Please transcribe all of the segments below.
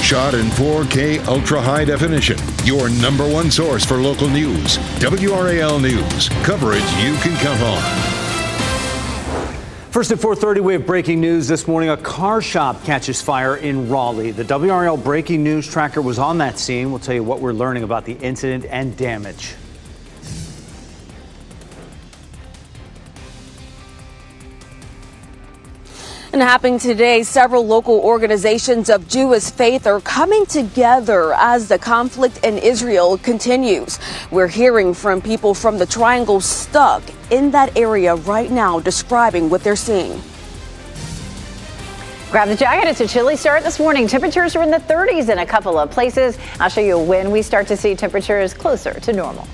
Shot in 4K ultra high definition. Your number one source for local news. WRAL News. Coverage you can count on. First at 4:30, we have breaking news this morning. A car shop catches fire in Raleigh. The WRAL breaking news tracker was on that scene. We'll tell you what we're learning about the incident and damage. And happening today, several local organizations of Jewish faith are coming together as the conflict in Israel continues. We're hearing from people from the Triangle stuck in that area right now, describing what they're seeing. Grab the jacket. It's a chilly start this morning. Temperatures are in the 30s in a couple of places. I'll show you when we start to see temperatures closer to normal.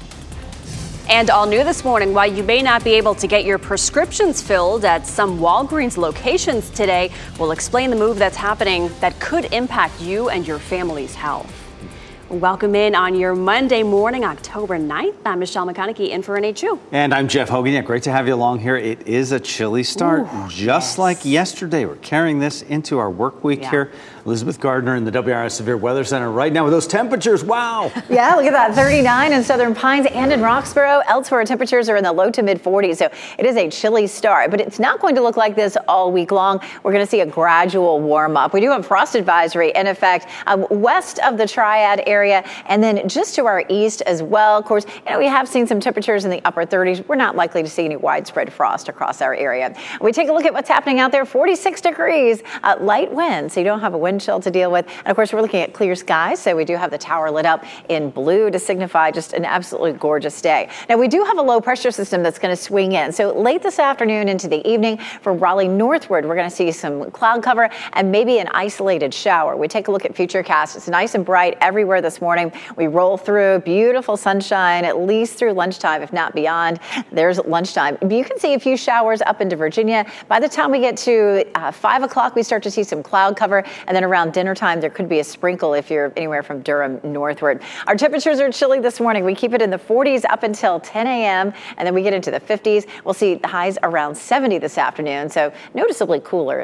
And all new this morning, while you may not be able to get your prescriptions filled at some Walgreens locations today, we'll explain the move that's happening that could impact you and your family's health. Welcome in on your Monday morning, October 9th. I'm Michelle McConaughey in for NHU. And I'm Jeff Hogan. Yeah, great to have you along here. It is a chilly start, just like yesterday. We're carrying this into our work week here. Elizabeth Gardner in the WRAL Severe Weather Center right now with those temperatures. Wow. Yeah, look at that. 39 in Southern Pines and in Roxborough. Elsewhere, temperatures are in the low to mid 40s. So it is a chilly start, but it's not going to look like this all week long. We're going to see a gradual warm up. We do have frost advisory in effect west of the Triad area and then just to our east as well. Of course, we have seen some temperatures in the upper 30s. We're not likely to see any widespread frost across our area. We take a look at what's happening out there. 46 degrees, light wind, so you don't have a wind chill to deal with. And of course, we're looking at clear skies, so we do have the tower lit up in blue to signify just an absolutely gorgeous day. Now, we do have a low pressure system that's going to swing in. So late this afternoon into the evening for Raleigh northward, we're going to see some cloud cover and maybe an isolated shower. We take a look at Futurecast. It's nice and bright everywhere this morning. We roll through beautiful sunshine at least through lunchtime, if not beyond. There's lunchtime. You can see a few showers up into Virginia. By the time we get to 5 o'clock, we start to see some cloud cover, and then around dinner time, there could be a sprinkle if you're anywhere from Durham northward. Our temperatures are chilly this morning. We keep it in the 40s up until 10 a.m., and then we get into the 50s. We'll see the highs around 70 this afternoon, so noticeably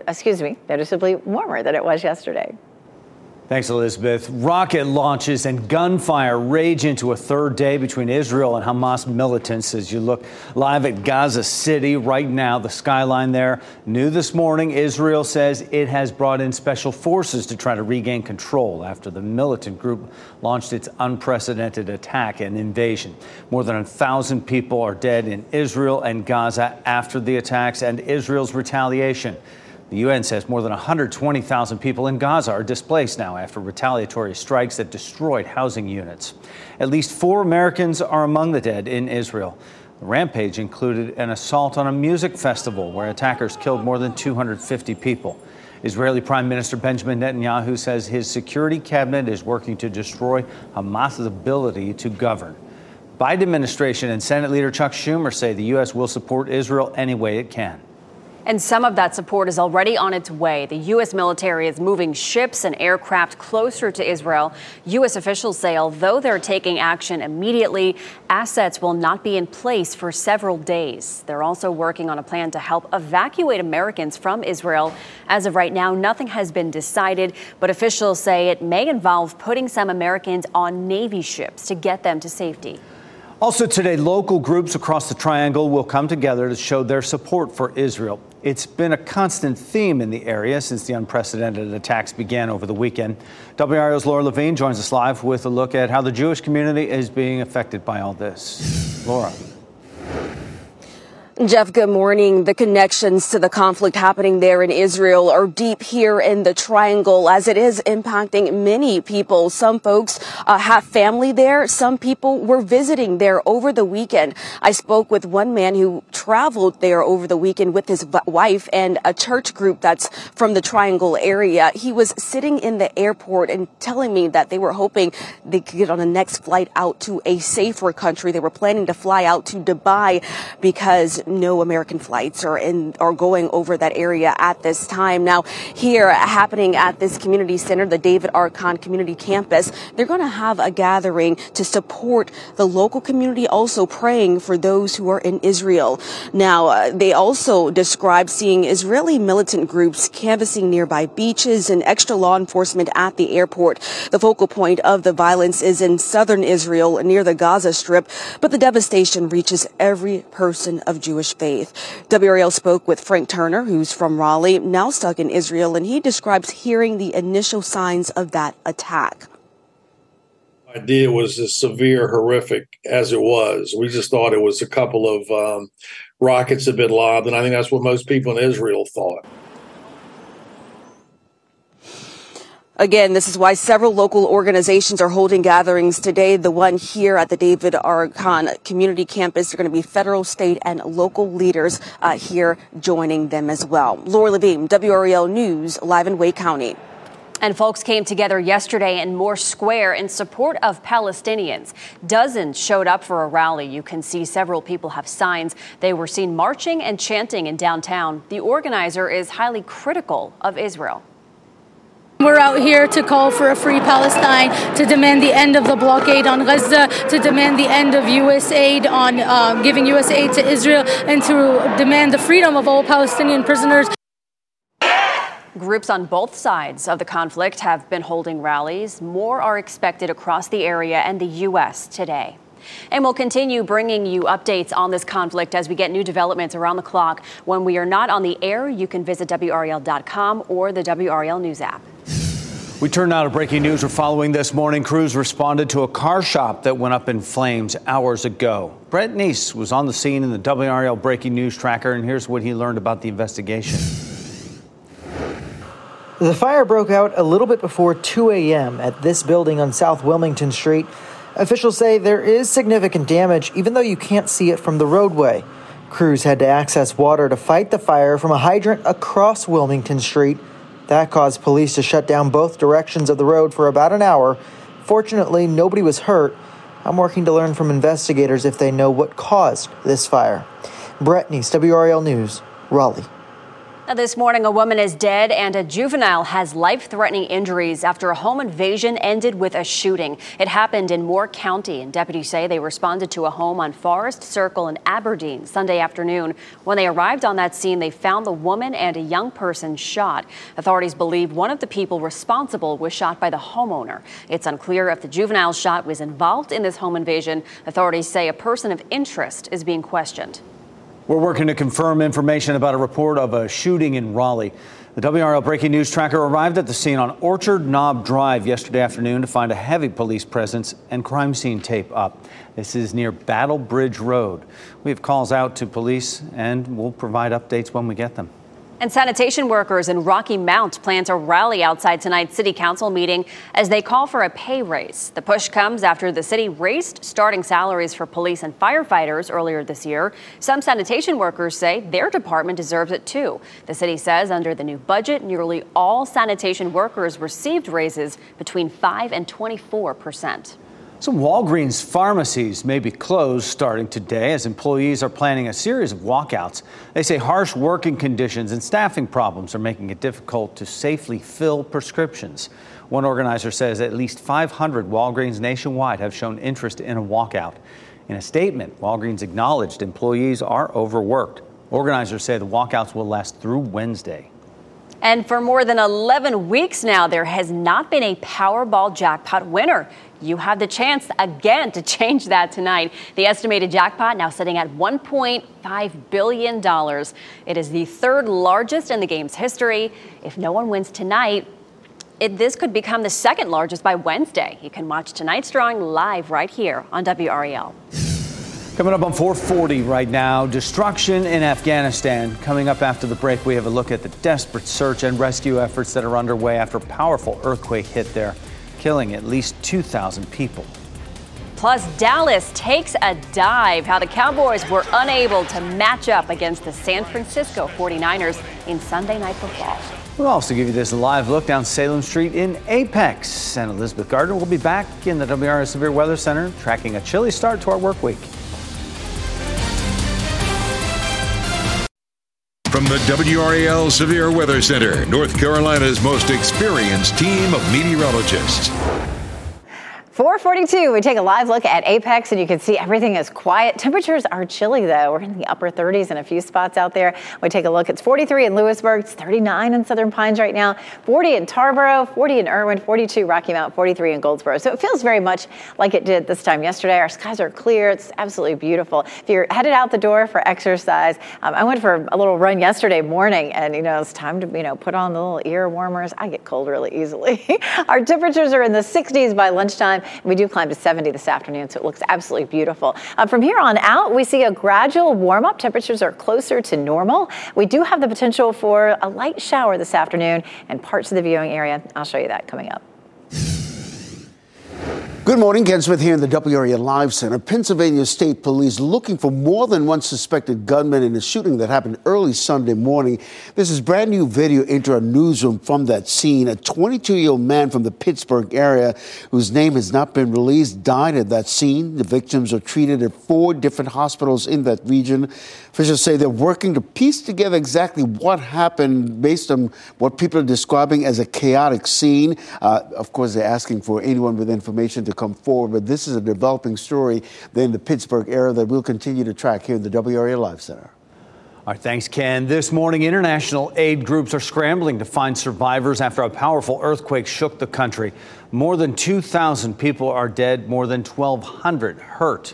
warmer than it was yesterday. Thanks, Elizabeth. Rocket launches and gunfire rage into a third day between Israel and Hamas militants as you look live at Gaza City right now. The skyline there. New this morning, Israel says it has brought in special forces to try to regain control after the militant group launched its unprecedented attack and invasion. More than 1,000 people are dead in Israel and Gaza after the attacks and Israel's retaliation. The UN says more than 120,000 people in Gaza are displaced now after retaliatory strikes that destroyed housing units. At least 4 Americans are among the dead in Israel. The rampage included an assault on a music festival where attackers killed more than 250 people. Israeli Prime Minister Benjamin Netanyahu says his security cabinet is working to destroy Hamas's ability to govern. Biden administration and Senate leader Chuck Schumer say the U.S. will support Israel any way it can. And some of that support is already on its way. The U.S. military is moving ships and aircraft closer to Israel. U.S. officials say although they're taking action immediately, assets will not be in place for several days. They're also working on a plan to help evacuate Americans from Israel. As of right now, nothing has been decided, but officials say it may involve putting some Americans on Navy ships to get them to safety. Also today, local groups across the Triangle will come together to show their support for Israel. It's been a constant theme in the area since the unprecedented attacks began over the weekend. WRAL's Laura Levine joins us live with a look at how the Jewish community is being affected by all this. Laura. Jeff, good morning. The connections to the conflict happening there in Israel are deep here in the Triangle as it is impacting many people. Some folks have family there. Some people were visiting there over the weekend. I spoke with one man who traveled there over the weekend with his wife and a church group that's from the Triangle area. He was sitting in the airport and telling me that they were hoping they could get on the next flight out to a safer country. They were planning to fly out to Dubai because no American flights are going over that area at this time. Now, here happening at this community center, the David R. Kahn Community Campus, they're going to have a gathering to support the local community, also praying for those who are in Israel. Now, they also described seeing Israeli militant groups canvassing nearby beaches and extra law enforcement at the airport. The focal point of the violence is in southern Israel near the Gaza Strip, but the devastation reaches every person of Jewish faith. WRAL spoke with Frank Turner, who's from Raleigh, now stuck in Israel, and he describes hearing the initial signs of that attack. The idea was as severe, horrific as it was. We just thought it was a couple of rockets had been lobbed, and I think that's what most people in Israel thought. Again, this is why several local organizations are holding gatherings today. The one here at the David R. Kahn Community Campus, there are going to be federal, state, and local leaders here joining them as well. Laura Levine, WRAL News, live in Wake County. And folks came together yesterday in Moore Square in support of Palestinians. Dozens showed up for a rally. You can see several people have signs. They were seen marching and chanting in downtown. The organizer is highly critical of Israel. We're out here to call for a free Palestine, to demand the end of the blockade on Gaza, to demand the end of U.S. aid on giving U.S. aid to Israel, and to demand the freedom of all Palestinian prisoners. Groups on both sides of the conflict have been holding rallies. More are expected across the area and the U.S. today. And we'll continue bringing you updates on this conflict as we get new developments around the clock. When we are not on the air, you can visit WRAL.com or the WRAL News app. We turn now to breaking news we're following this morning. Crews responded to a car shop that went up in flames hours ago. Brett Neese was on the scene in the WRAL Breaking News Tracker, and here's what he learned about the investigation. The fire broke out a little bit before 2 a.m. at this building on South Wilmington Street. Officials say there is significant damage, even though you can't see it from the roadway. Crews had to access water to fight the fire from a hydrant across Wilmington Street. That caused police to shut down both directions of the road for about an hour. Fortunately, nobody was hurt. I'm working to learn from investigators if they know what caused this fire. Brett Neese, WRAL News, Raleigh. Now, this morning, a woman is dead and a juvenile has life-threatening injuries after a home invasion ended with a shooting. It happened in Moore County, and deputies say they responded to a home on Forest Circle in Aberdeen Sunday afternoon. When they arrived on that scene, they found the woman and a young person shot. Authorities believe one of the people responsible was shot by the homeowner. It's unclear if the juvenile shot was involved in this home invasion. Authorities say a person of interest is being questioned. We're working to confirm information about a report of a shooting in Raleigh. The WRAL Breaking News Tracker arrived at the scene on Orchard Knob Drive yesterday afternoon to find a heavy police presence and crime scene tape up. This is near Battle Bridge Road. We have calls out to police, and we'll provide updates when we get them. And sanitation workers in Rocky Mount plan to rally outside tonight's city council meeting as they call for a pay raise. The push comes after the city raised starting salaries for police and firefighters earlier this year. Some sanitation workers say their department deserves it too. The city says under the new budget, nearly all sanitation workers received raises between 5% and 24%. Some Walgreens pharmacies may be closed starting today as employees are planning a series of walkouts. They say harsh working conditions and staffing problems are making it difficult to safely fill prescriptions. One organizer says at least 500 Walgreens nationwide have shown interest in a walkout. In a statement, Walgreens acknowledged employees are overworked. Organizers say the walkouts will last through Wednesday. And for more than 11 weeks now, there has not been a Powerball jackpot winner. You have the chance again to change that tonight. The estimated jackpot now sitting at $1.5 billion. It is the third largest in the game's history. If no one wins tonight, this could become the second largest by Wednesday. You can watch tonight's drawing live right here on WRAL. Coming up on 440 right now, destruction in Afghanistan. Coming up after the break, we have a look at the desperate search and rescue efforts that are underway after a powerful earthquake hit there, killing at least 2,000 people. Plus, Dallas takes a dive. How the Cowboys were unable to match up against the San Francisco 49ers in Sunday Night Football. We'll also give you this live look down Salem Street in Apex. And Elizabeth Gardner will be back in the WRAL Severe Weather Center, tracking a chilly start to our work week. From the WRAL Severe Weather Center, North Carolina's most experienced team of meteorologists. 4:42, we take a live look at Apex, and you can see everything is quiet. Temperatures are chilly, though. We're in the upper 30s in a few spots out there. We take a look. It's 43 in Lewisburg. It's 39 in Southern Pines right now. 40 in Tarboro, 40 in Irwin, 42 Rocky Mount, 43 in Goldsboro. So it feels very much like it did this time yesterday. Our skies are clear. It's absolutely beautiful. If you're headed out the door for exercise, I went for a little run yesterday morning, and, it's time to, put on the little ear warmers. I get cold really easily. Our temperatures are in the 60s by lunchtime. We do climb to 70 this afternoon, so it looks absolutely beautiful. From here on out, we see a gradual warm-up. Temperatures are closer to normal. We do have the potential for a light shower this afternoon in parts of the viewing area. I'll show you that coming up. Good morning, Ken Smith here in the WRAL Live Center. Pennsylvania State Police looking for more than one suspected gunman in a shooting that happened early Sunday morning. This is brand new video into our newsroom from that scene. A 22-year-old man from the Pittsburgh area, whose name has not been released, died at that scene. The victims are treated at 4 different hospitals in that region. Officials say they're working to piece together exactly what happened based on what people are describing as a chaotic scene. Of course, they're asking for anyone with information to come forward, but this is a developing story in the Pittsburgh area that we'll continue to track here in the WRAL Live Center. All right, thanks, Ken. This morning, international aid groups are scrambling to find survivors after a powerful earthquake shook the country. More than 2,000 people are dead, more than 1,200 hurt.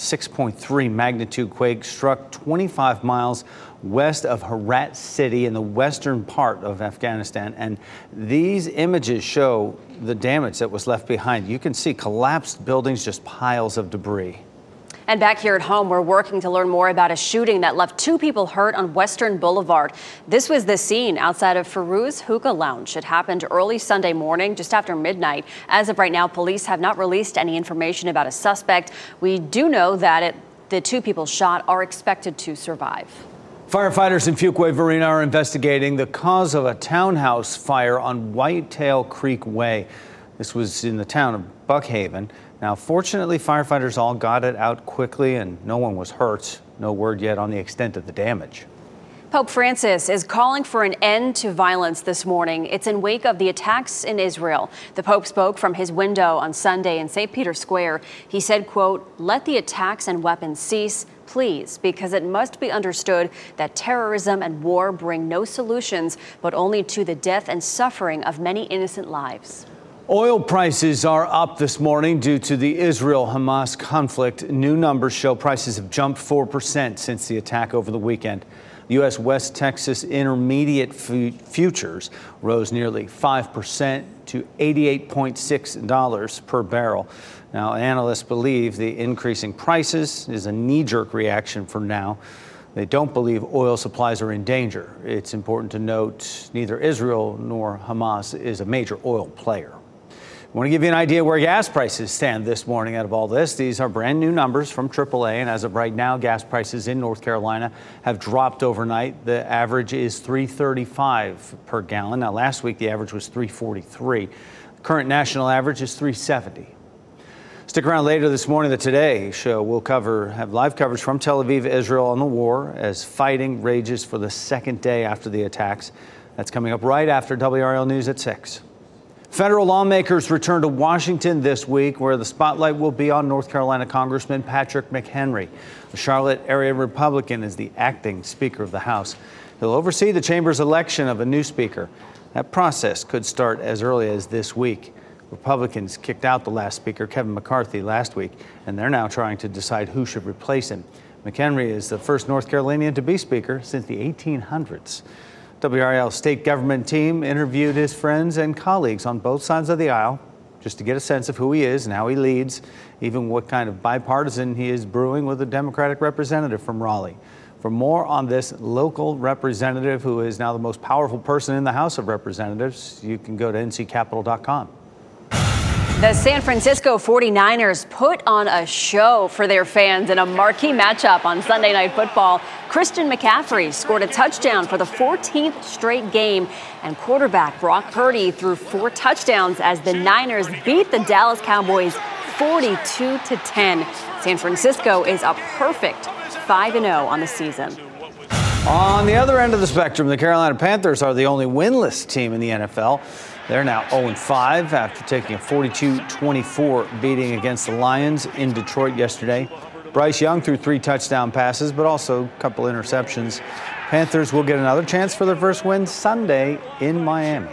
6.3 magnitude quake struck 25 miles west of Herat City in the western part of Afghanistan. And these images show the damage that was left behind. You can see collapsed buildings, just piles of debris. And back here at home, we're working to learn more about a shooting that left 2 people hurt on Western Boulevard. This was the scene outside of Farouz Hookah Lounge. It happened early Sunday morning, just after midnight. As of right now, police have not released any information about a suspect. We do know that the 2 people shot are expected to survive. Firefighters in Fuquay-Varina are investigating the cause of a townhouse fire on Whitetail Creek Way. This was in the town of Buckhaven. Now, fortunately, firefighters all got it out quickly and no one was hurt. No word yet on the extent of the damage. Pope Francis is calling for an end to violence this morning. It's in wake of the attacks in Israel. The Pope spoke from his window on Sunday in St. Peter's Square. He said, quote, "Let the attacks and weapons cease, please, because it must be understood that terrorism and war bring no solutions, but only to the death and suffering of many innocent lives." Oil prices are up this morning due to the Israel-Hamas conflict. New numbers show prices have jumped 4% since the attack over the weekend. The U.S. West Texas Intermediate futures rose nearly 5% to $88.6 per barrel. Now, analysts believe the increasing prices is a knee-jerk reaction for now. They don't believe oil supplies are in danger. It's important to note neither Israel nor Hamas is a major oil player. I want to give you an idea where gas prices stand this morning out of all this. These are brand new numbers from AAA, and as of right now, gas prices in North Carolina have dropped overnight. The average is $3.35 per gallon. Now, last week, the average was $3.43. The current national average is $3.70. Stick around later this morning. The Today Show will have live coverage from Tel Aviv, Israel, on the war as fighting rages for the second day after the attacks. That's coming up right after WRAL News at 6. Federal lawmakers return to Washington this week, where the spotlight will be on North Carolina Congressman Patrick McHenry. The Charlotte area Republican is the acting Speaker of the House. He'll oversee the chamber's election of a new Speaker. That process could start as early as this week. Republicans kicked out the last Speaker, Kevin McCarthy, last week, and they're now trying to decide who should replace him. McHenry is the first North Carolinian to be Speaker since the 1800s. WRAL state government team interviewed his friends and colleagues on both sides of the aisle just to get a sense of who he is and how he leads, even what kind of bipartisan he is brewing with a Democratic representative from Raleigh. For more on this local representative, who is now the most powerful person in the House of Representatives, you can go to nccapital.com. The San Francisco 49ers put on a show for their fans in a marquee matchup on Sunday Night Football. Christian McCaffrey scored a touchdown for the 14th straight game, and quarterback Brock Purdy threw 4 touchdowns as the Niners beat the Dallas Cowboys 42-10. San Francisco is a perfect 5-0 on the season. On the other end of the spectrum, the Carolina Panthers are the only winless team in the NFL. They're now 0-5 after taking a 42-24 beating against the Lions in Detroit yesterday. Bryce Young threw 3 touchdown passes, but also a couple interceptions. Panthers will get another chance for their first win Sunday in Miami.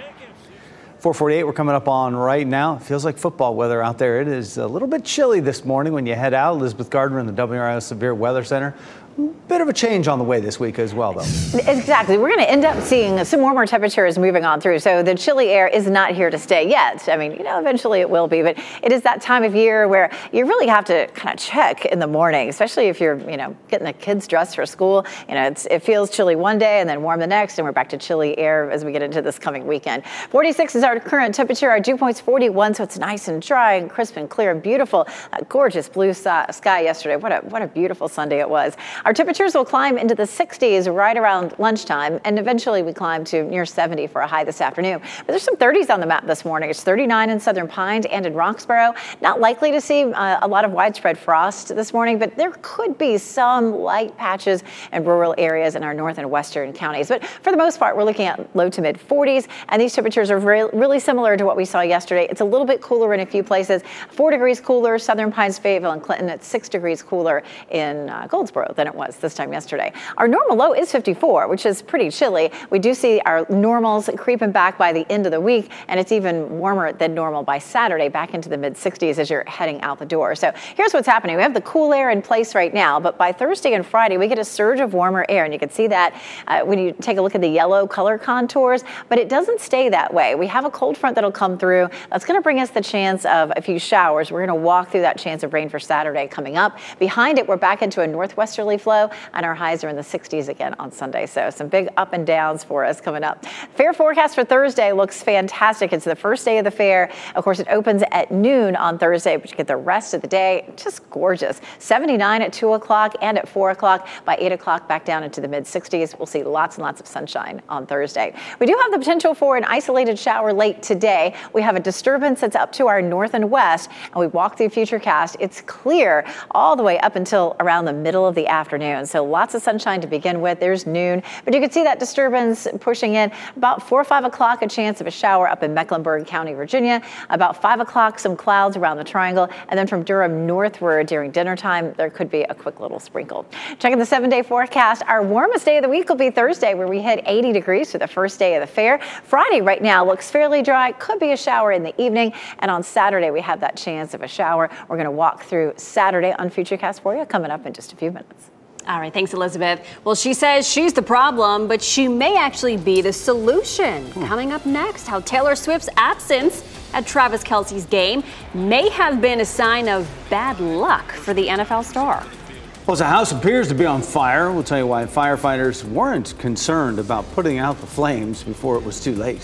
4:48, we're coming up on right now. It feels like football weather out there. It is a little bit chilly this morning when you head out. Elizabeth Gardner in the WRAL Severe Weather Center. Bit of a change on the way this week as well, though. Exactly. We're going to end up seeing some warmer temperatures moving on through. So the chilly air is not here to stay yet. I mean, eventually it will be. But it is that time of year where you really have to kind of check in the morning, especially if you're, getting the kids dressed for school. It feels chilly one day and then warm the next. And we're back to chilly air as we get into this coming weekend. 46 is our current temperature. Our dew point's 41. So it's nice and dry and crisp and clear and beautiful. A gorgeous blue sky yesterday. What a beautiful Sunday it was. Our temperatures will climb into the 60s right around lunchtime, and eventually we climb to near 70 for a high this afternoon. But there's some 30s on the map this morning. It's 39 in Southern Pines and in Roxborough. Not likely to see a lot of widespread frost this morning, but there could be some light patches in rural areas in our north and western counties. But for the most part, we're looking at low to mid 40s, and these temperatures are really similar to what we saw yesterday. It's a little bit cooler in a few places. 4 degrees cooler, Southern Pines, Fayetteville, and Clinton. It's 6 degrees cooler in Goldsboro than it was this time yesterday. Our normal low is 54, which is pretty chilly. We do see our normals creeping back by the end of the week, and it's even warmer than normal by Saturday, back into the mid-60s as you're heading out the door. So here's what's happening. We have the cool air in place right now, but by Thursday and Friday, we get a surge of warmer air, and you can see that when you take a look at the yellow color contours, but it doesn't stay that way. We have a cold front that'll come through. That's going to bring us the chance of a few showers. We're going to walk through that chance of rain for Saturday coming up. Behind it, we're back into a northwesterly flow, and our highs are in the 60s again on Sunday. So some big up and downs for us coming up. Fair forecast for Thursday looks fantastic. It's the first day of the fair. Of course, it opens at noon on Thursday, but you get the rest of the day. Just gorgeous. 79 at 2 o'clock and at 4 o'clock. By 8 o'clock, back down into the mid-60s. We'll see lots and lots of sunshine on Thursday. We do have the potential for an isolated shower late today. We have a disturbance that's up to our north and west, and we walk through Futurecast. It's clear all the way up until around the middle of the afternoon. So lots of sunshine to begin with. There's noon, but you can see that disturbance pushing in. About 4 or 5 o'clock, a chance of a shower up in Mecklenburg County, Virginia. About 5 o'clock, some clouds around the triangle, and then from Durham northward during dinner time, there could be a quick little sprinkle. Checking the 7-day forecast, our warmest day of the week will be Thursday, where we hit 80 degrees for the first day of the fair. Friday right now looks fairly dry, could be a shower in the evening, and on Saturday we have that chance of a shower. We're going to walk through Saturday on Futurecast for you coming up in just a few minutes. All right, thanks, Elizabeth. Well, she says she's the problem, but she may actually be the solution. Coming up next, how Taylor Swift's absence at Travis Kelce's game may have been a sign of bad luck for the NFL star. Well, as the house appears to be on fire, we'll tell you why firefighters weren't concerned about putting out the flames before it was too late.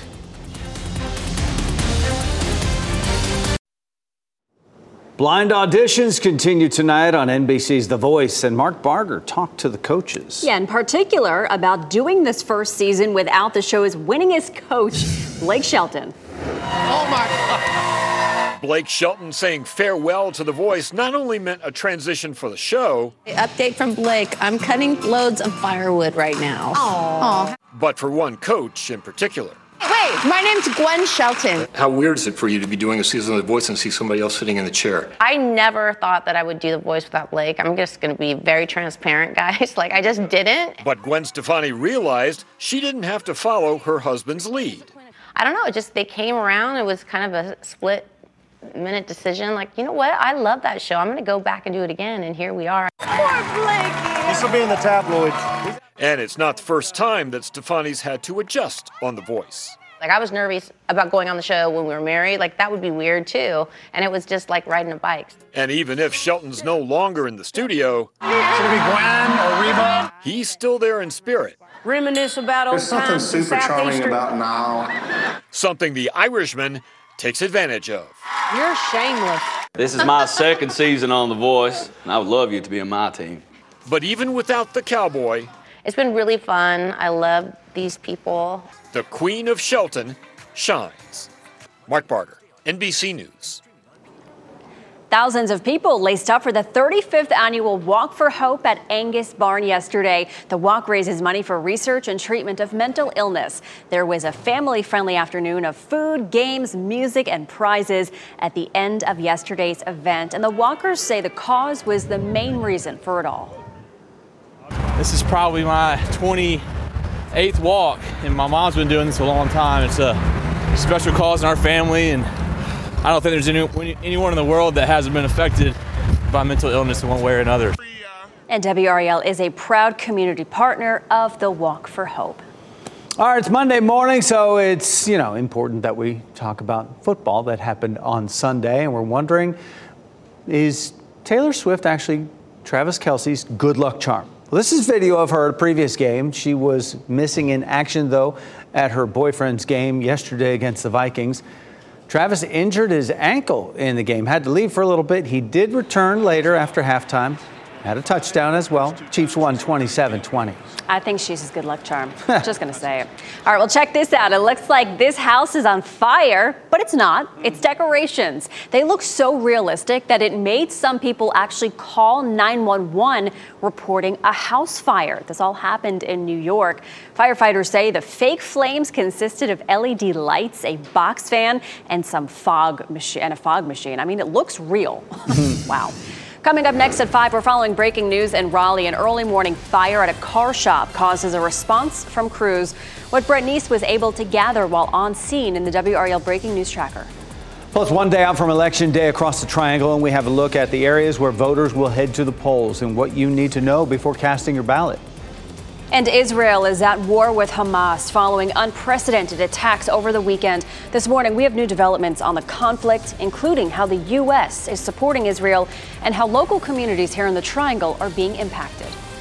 Blind auditions continue tonight on NBC's The Voice, and Mark Barger talked to the coaches. Yeah, in particular about doing this first season without the show's winningest coach, Blake Shelton. Oh my God. Blake Shelton saying farewell to The Voice not only meant a transition for the show. Update from Blake, I'm cutting loads of firewood right now. Aww. But for one coach in particular. Wait, my name's Gwen Shelton. How weird is it for you to be doing a season of The Voice and see somebody else sitting in the chair? I never thought that I would do The Voice without Blake. I'm just going to be very transparent, guys. I just didn't. But Gwen Stefani realized she didn't have to follow her husband's lead. I don't know, they came around. It was kind of a split-minute decision. You know what? I love that show. I'm going to go back and do it again, and here we are. Poor Blakey. This will be in the tabloids. And it's not the first time that Stefani's had to adjust on The Voice. I was nervous about going on the show when we were married. That would be weird, too. And it was just like riding a bike. And even if Shelton's no longer in the studio, should it be Gwen or Reba? He's still there in spirit. Reminisce about old times. There's something super charming about now. Something the Irishman takes advantage of. You're shameless. This is my second season on The Voice, and I would love you to be on my team. But even without the cowboy, it's been really fun. I love these people. The Queen of Shelton shines. Mark Barger, NBC News. Thousands of people laced up for the 35th annual Walk for Hope at Angus Barn yesterday. The walk raises money for research and treatment of mental illness. There was a family-friendly afternoon of food, games, music, and prizes at the end of yesterday's event. And the walkers say the cause was the main reason for it all. This is probably my 28th walk, and my mom's been doing this a long time. It's a special cause in our family, and I don't think there's anyone in the world that hasn't been affected by mental illness in one way or another. And WRAL is a proud community partner of the Walk for Hope. All right, it's Monday morning, so it's, important that we talk about football that happened on Sunday. And we're wondering, is Taylor Swift actually Travis Kelce's good luck charm? Well, this is video of her at a previous game. She was missing in action, though, at her boyfriend's game yesterday against the Vikings. Travis injured his ankle in the game, had to leave for a little bit. He did return later after halftime, had a touchdown as well. Chiefs won 27-20. I think she's his good luck charm. Just going to say it. All right, well, check this out. It looks like this house is on fire, but it's not. It's decorations. They look so realistic that it made some people actually call 911 reporting a house fire. This all happened in New York. Firefighters say the fake flames consisted of LED lights, a box fan, and some fog machine. I mean, it looks real. Wow. Coming up next at 5, we're following breaking news in Raleigh. An early morning fire at a car shop causes a response from crews. What Brett Neese was able to gather while on scene in the WRAL Breaking News Tracker. Well, it's one day out from Election Day across the Triangle, and we have a look at the areas where voters will head to the polls and what you need to know before casting your ballot. And Israel is at war with Hamas following unprecedented attacks over the weekend. This morning, we have new developments on the conflict, including how the U.S. is supporting Israel and how local communities here in the Triangle are being impacted.